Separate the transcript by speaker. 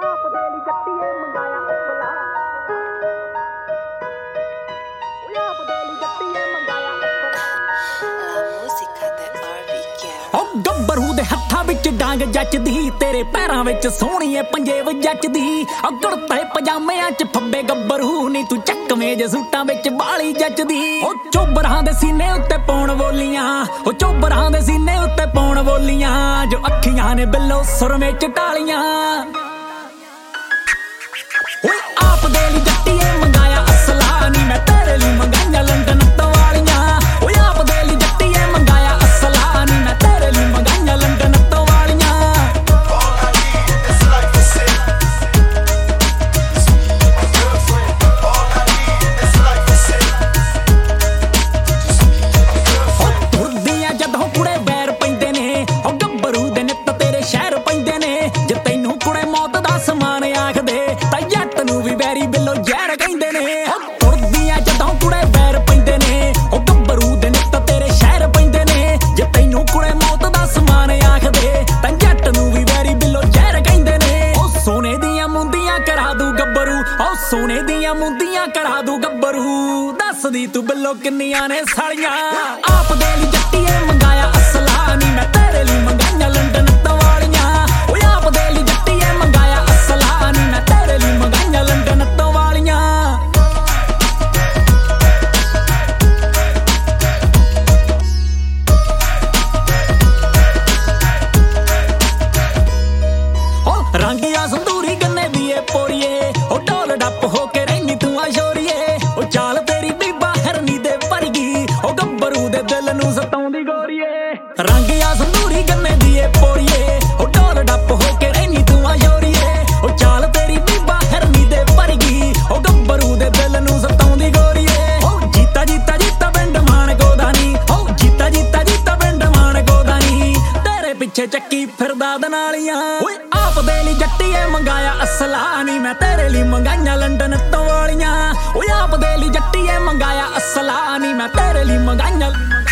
Speaker 1: ਗੱਭਰੂ ਦੇ ਹੱਥਾਂ ਵਿੱਚ ਡਾਂਗ ਜੱਚਦੀ, ਤੇਰੇ ਪੈਰਾਂ ਵਿੱਚ ਸੋਹਣੀਏ ਪੰਜੇਬ ਜੱਚਦੀ। ਕੁੜਤੇ ਪਜਾਮਿਆਂ ਚ ਫੱਬੇ ਗੱਭਰੂ ਨੀ ਤੂੰ ਚੱਕਵੇਂ ਜੇ ਸੂਟਾਂ ਵਿੱਚ ਬਾਲੀ ਜੱਚਦੀ। ਉਹ ਚੋਬਰਾਂ ਦੇ ਸੀਨੇ ਉੱਤੇ ਪਾਉਣ ਬੋਲੀਆਂ, ਉਹ ਚੋਬਰਾਂ ਦੇ ਸੀਨੇ ਉੱਤੇ ਪਾਉਣ ਬੋਲੀਆਂ, ਜੋ ਅੱਖੀਆਂ ਨੇ ਬਿੱਲੋ ਸੁਰਮੇ ਚ ਢਾਲੀਆਂ। ਓਏ ਆਪ ਦੇ ਲਈ ਜੱਟੀਏ ਮੰਗਾਇਆ ਅਸਲਾ ਨੀ ਮੈਂ ਤੇਰੇ ਲਈ ਮੰਗਾਈਆਂ ਲੰਡਨ ਤੋਂ ਵਾਲੀਆਂ। ਓਏ ਆਪ ਦੇ ਲਈ ਜੱਟੀਏ ਮੰਗਾਇਆ ਅਸਲਾ ਨੀ ਮੈਂ ਤੇਰੇ ਲਈ ਮੰਗਾਈਆਂ ਲੰਡਨ ਤੋਂ ਵਾਲੀਆਂ। ਤੁਰਦੀਆਂ ਜਦੋਂ ਕੁੜੇ ਬੈਰ ਪੈਂਦੇ ਨੇ, ਉਹ ਗੱਭਰੂ ਦੇ ਨਿੱਤ ਤੇਰੇ ਸ਼ਹਿਰ ਪੈਂਦੇ ਨੇ। ਜੇ ਤੈਨੂੰ ਕੁੜੇ ਮੌਤ ਦਾ ਸਮਾਨ ਆਖਦੇ ਤਾਂ ਜੱਟ ਨੂੰ ਵੀ ਬੈਰੀ ਬਿੱਲੋ ਜ਼ਹਿਰ ਕਹਿੰਦੇ ਨੇ। ਤੁਰਦੀਆਂ ਜਦੋਂ ਕੁੜੇ ਬੈਰ ਪੈਂਦੇ ਨੇ, ਉਹ ਗੱਭਰੂ ਦੇ ਨਿੱਤ ਤੇਰੇ ਸ਼ਹਿਰ ਪੈਂਦੇ ਨੇ। ਜੇ ਤੈਨੂੰ ਕੁੜੇ ਮੌਤ ਦਾ ਸਮਾਨ ਆਖਦੇ ਤਾਂ ਜੱਟ ਨੂੰ ਵੀ ਬੈਰੀ ਬਿੱਲੋ ਜ਼ਹਿਰ ਕਹਿੰਦੇ ਨੇ। ਉਹ ਸੋਨੇ ਦੀਆਂ ਮੁੰਦੀਆਂ ਕਰਾ ਦੂ ਗੱਭਰੂ, ਉਹ ਸੋਨੇ ਦੀਆਂ ਮੁੰਦੀਆਂ ਕਰਾ ਦੂ ਗੱਭਰੂ। ਦੱਸਦੀ ਤੂੰ ਬਿੱਲੋ ਕਿੰਨੀਆਂ ਨੇ ਸਾਲੀਆਂ। ਆਪ ਦੇ ਲਈ ਜੱਟੀਏ ਮੰਗਾਇਆ ਅਸਲਾ ਨੀ ਮੈਂ ਤੇਰੇ ਲਈ ਮੰਗਾਈਆਂ ਲੰਡਨ ਤੋਂ ਵਾਲੀਆਂ। ਓਏ ਆਪ ਦੇ ਲਈ ਜੱਟੀਏ ਮੰਗਾਇਆ ਅਸਲਾ ਨੀ ਮੈਂ ਤੇਰੇ ਲਈ ਮੰਗਾਈਆਂ ਲੰਡਨ ਤੋਂ ਵਾਲੀਆਂ। ਉਹ ਰੰਗੀਆਂ ਸੰਦੂਰੀ ਗੰਨੇ ਦੀ ਏ ਪੋਰੀਏ, ਉਹ ਢੋਲ ਡੱਪ ਹੋ ਕੇ ਰਹਿਨੀ ਤੂੰ ਆ ਸ਼ੋਰੀਏ। ਉਹ ਚਾਲ ਤੇਰੀ ਬੀਬਾ ਹਰਨੀ ਦੇ ਵਰਗੀ, ਉਹ ਗੱਭਰੂ ਦੇ ਦਿਲ ਨੂੰ ਸਤਾਉਂਦੀ ਗੋਰੀਏ। ਰੰਗੀਆਂ ਸੰਦੂਰੀ ਗੰਨੇ ਦੀ ਏ ਪੋਰੀਏ, ਉਹ ਢੋਲ ਡੱਪ ਹੋ ਕੇ ਰਹਿਨੀ ਤੂੰ ਆ ਸ਼ੋਰੀਏ। ਉਹ ਚਾਲ ਤੇਰੀ ਬੀਬਾ ਹਰਨੀ ਦੇ ਵਰਗੀ, ਉਹ ਗੱਭਰੂ ਦੇ ਦਿਲ ਨੂੰ ਸਤਾਉਂਦੀ ਗੋਰੀਏ। ਉਹ ਜੀਤਾ ਜੀਤਾ ਜੀਤਾ ਪਿੰਡ ਮਾਣ ਗੋਦਾਨੀ, ਉਹ ਜੀਤਾ ਜੀਤਾ ਜੀਤਾ ਪਿੰਡ ਮਾਣ ਗੋਦਾਨੀ, ਤੇਰੇ ਪਿੱਛੇ ਚੱਕੀ ਫਿਰਦਾ ਦਨਾਲੀਆਂ। ਓਏ ਆਪ ਦੇ ਲਈ ਜੱਟੀਏ ਮੰਗਾਇਆ ਅਸਲਾ ਨੀ ਮੈਂ ਤੇਰੇ ਲਈ ਮੰਗਾਈਆਂ ਲੰਡਨ ਤੋਂ ਵਾਲੀਆਂ। ਓਏ ਆਪ ਦੇ ਲਈ ਜੱਟੀਏ ਮੰਗਾਇਆ ਅਸਲਾ ਨੀ ਮੈਂ ਤੇਰੇ ਲਈ ਮੰਗਾਈਆਂ